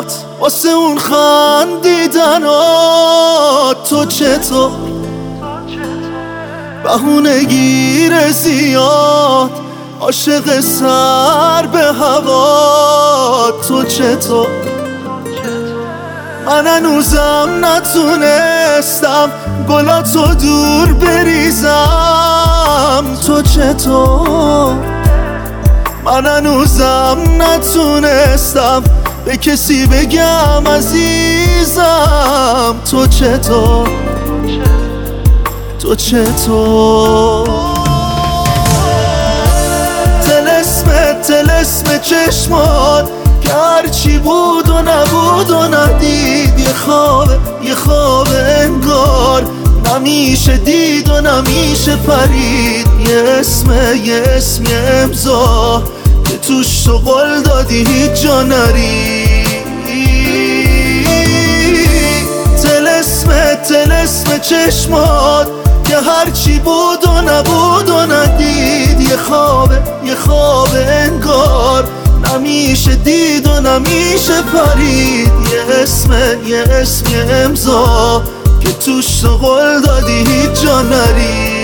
چشمات واسه اون خندیدنات. تو چطور بهونه گیر زیاد عاشق سر به هوا. تو چطور من هنوزم نتونستم گلاتو دور بریزم. تو چطور من هنوزم نتونستم به کسی بگم عزیزم. تو چطور تو چطور طلسم چشمات که هرچی بود و نبود و ندید. یه خواب انگار نمیشه دید و نمیشه پرید. یه اسم یه امضا که توش تو قول دادی هیچ جا نری. طلسم چشمات که هرچی بود و نبود و ندید. یه خواب انگار نمیشه دید و نمیشه پرید. یه اسم یه امضا که توش تو قول دادی هیچ جا نری.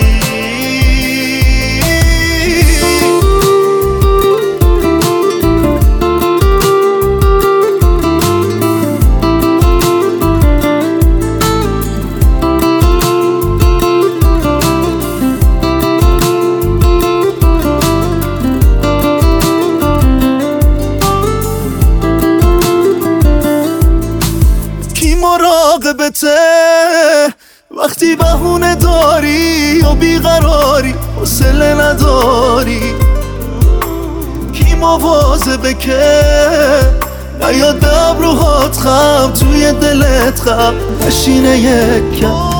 مراقبته وقتی بهونه داری و بیقراری حوصله نداری. کی مواظبه که نیاد به ابروهات خم توی دلت خم نشینه یک کم.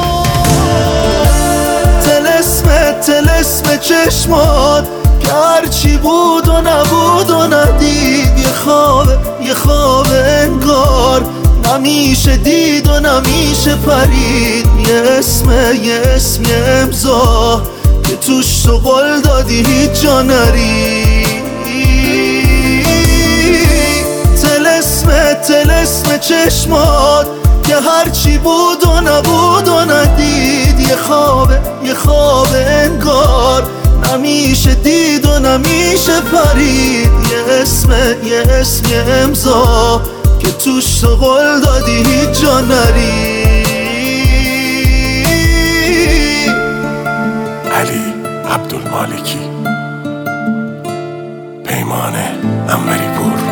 طلسم چشمات که هرچی بود و نبود و ندید. یه خواب انگار نمیشه دید و نمیشه پرید. یه اسم یه امضا که توش تو قول دادی هیچ جا نری. طلسم چشمات که هرچی بود و نبود و ندید. یه خواب انگار نمیشه دید و نمیشه پرید. یه اسم یه امضا که توش تو قول دادی هیچ جا نری. علی عبدالمالکی، پیمان انوری پور.